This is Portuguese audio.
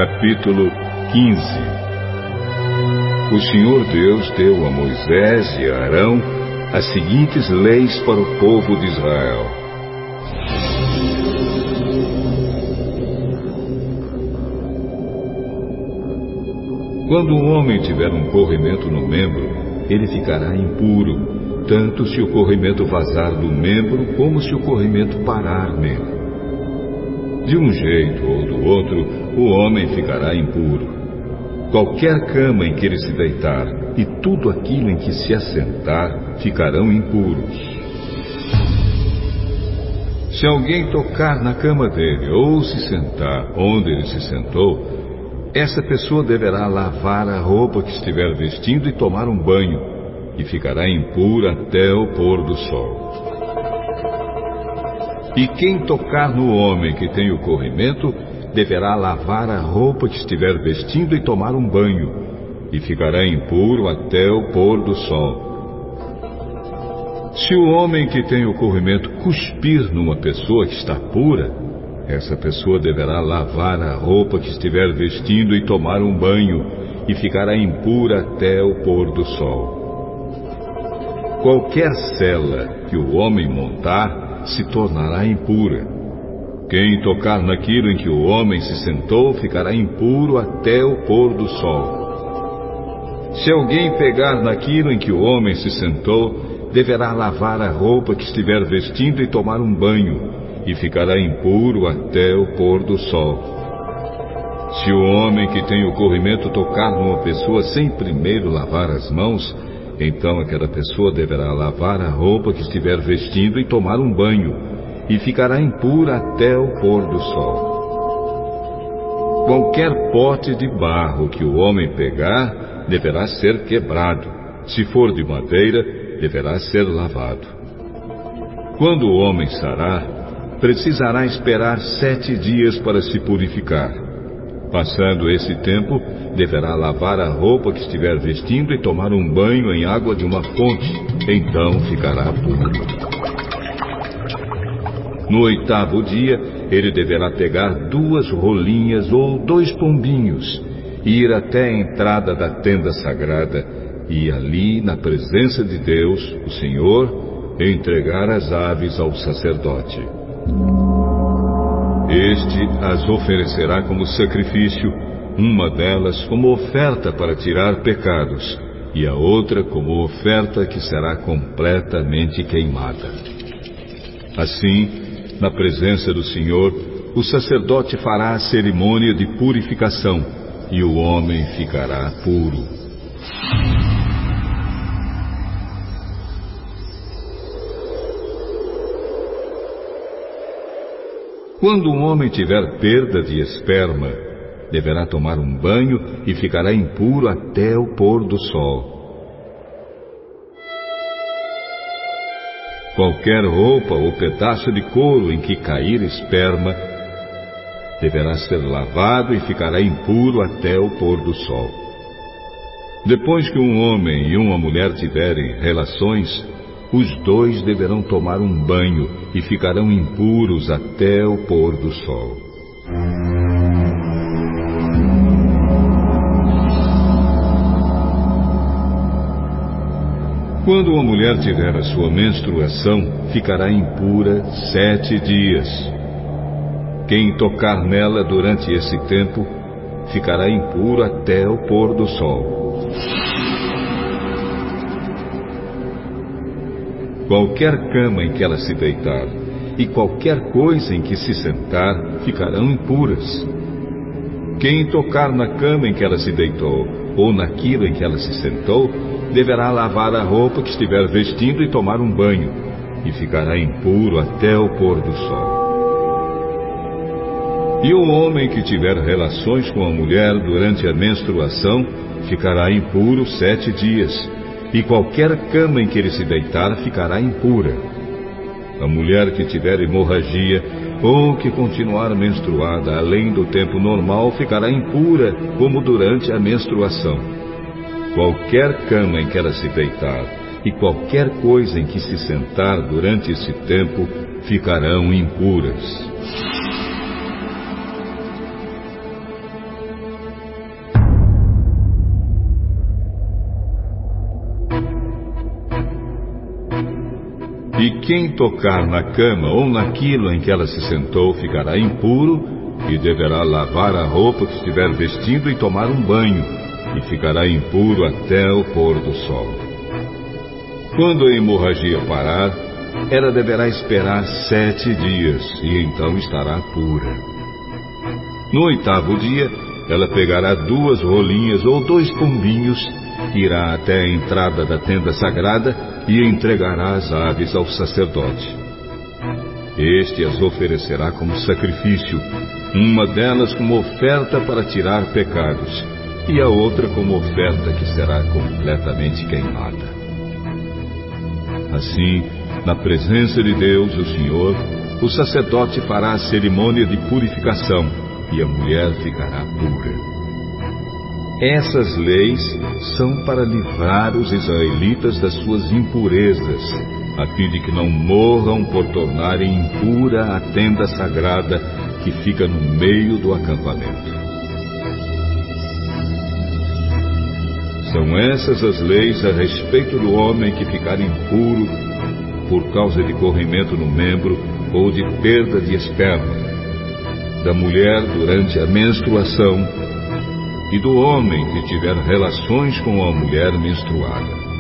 Capítulo 15. O Senhor Deus deu a Moisés e a Arão as seguintes leis para o povo de Israel. Quando um homem tiver um corrimento no membro, ele ficará impuro, tanto se o corrimento vazar do membro como se o corrimento parar nele. De um jeito ou do outro, o homem ficará impuro. Qualquer cama em que ele se deitar e tudo aquilo em que se assentar ficarão impuros. Se alguém tocar na cama dele ou se sentar onde ele se sentou, essa pessoa deverá lavar a roupa que estiver vestindo e tomar um banho, e ficará impura até o pôr do sol. E quem tocar no homem que tem o corrimento, deverá lavar a roupa que estiver vestindo e tomar um banho, e ficará impuro até o pôr do sol. Se o homem que tem o corrimento cuspir numa pessoa que está pura, essa pessoa deverá lavar a roupa que estiver vestindo e tomar um banho, e ficará impura até o pôr do sol. Qualquer sela que o homem montar se tornará impura. Quem tocar naquilo em que o homem se sentou ficará impuro até o pôr do sol. Se alguém pegar naquilo em que o homem se sentou, deverá lavar a roupa que estiver vestindo e tomar um banho, e ficará impuro até o pôr do sol. Se o homem que tem o corrimento tocar numa pessoa sem primeiro lavar as mãos, então aquela pessoa deverá lavar a roupa que estiver vestindo e tomar um banho, e ficará impura até o pôr do sol. Qualquer pote de barro que o homem pegar deverá ser quebrado. Se for de madeira, deverá ser lavado. Quando o homem sarar, precisará esperar 7 dias para se purificar. Passando esse tempo, deverá lavar a roupa que estiver vestindo e tomar um banho em água de uma fonte, então ficará puro. No 8º dia, ele deverá pegar 2 rolinhas ou 2 pombinhos, e ir até a entrada da tenda sagrada, e ali, na presença de Deus, o Senhor, entregar as aves ao sacerdote. Este as oferecerá como sacrifício, uma delas como oferta para tirar pecados, e a outra como oferta que será completamente queimada. Assim, na presença do Senhor, o sacerdote fará a cerimônia de purificação, e o homem ficará puro. Quando um homem tiver perda de esperma, deverá tomar um banho e ficará impuro até o pôr do sol. Qualquer roupa ou pedaço de couro em que cair esperma, deverá ser lavado e ficará impuro até o pôr do sol. Depois que um homem e uma mulher tiverem relações, os 2 deverão tomar um banho e ficarão impuros até o pôr do sol. Quando uma mulher tiver a sua menstruação, ficará impura 7 dias. Quem tocar nela durante esse tempo, ficará impuro até o pôr do sol. Qualquer cama em que ela se deitar e qualquer coisa em que se sentar ficarão impuras. Quem tocar na cama em que ela se deitou ou naquilo em que ela se sentou, deverá lavar a roupa que estiver vestindo e tomar um banho, e ficará impuro até o pôr do sol. E o homem que tiver relações com a mulher durante a menstruação ficará impuro 7 dias. E qualquer cama em que ele se deitar ficará impura. A mulher que tiver hemorragia ou que continuar menstruada além do tempo normal ficará impura, como durante a menstruação. Qualquer cama em que ela se deitar e qualquer coisa em que se sentar durante esse tempo ficarão impuras. quem tocar na cama ou naquilo em que ela se sentou ficará impuro e deverá lavar a roupa que estiver vestindo e tomar um banho, e ficará impuro até o pôr do sol. Quando a hemorragia parar, ela deverá esperar 7 dias, e então estará pura. No 8º dia, ela pegará 2 rolinhas ou 2 pombinhos, irá até a entrada da tenda sagrada e entregará as aves ao sacerdote. Este as oferecerá como sacrifício, uma delas como oferta para tirar pecados, e a outra como oferta que será completamente queimada. Assim, na presença de Deus, o Senhor, o sacerdote fará a cerimônia de purificação, e a mulher ficará pura. Essas leis são para livrar os israelitas das suas impurezas, a fim de que não morram por tornarem impura a tenda sagrada que fica no meio do acampamento. São essas as leis a respeito do homem que ficar impuro por causa de corrimento no membro ou de perda de esperma, da mulher durante a menstruação e do homem que tiver relações com a mulher menstruada.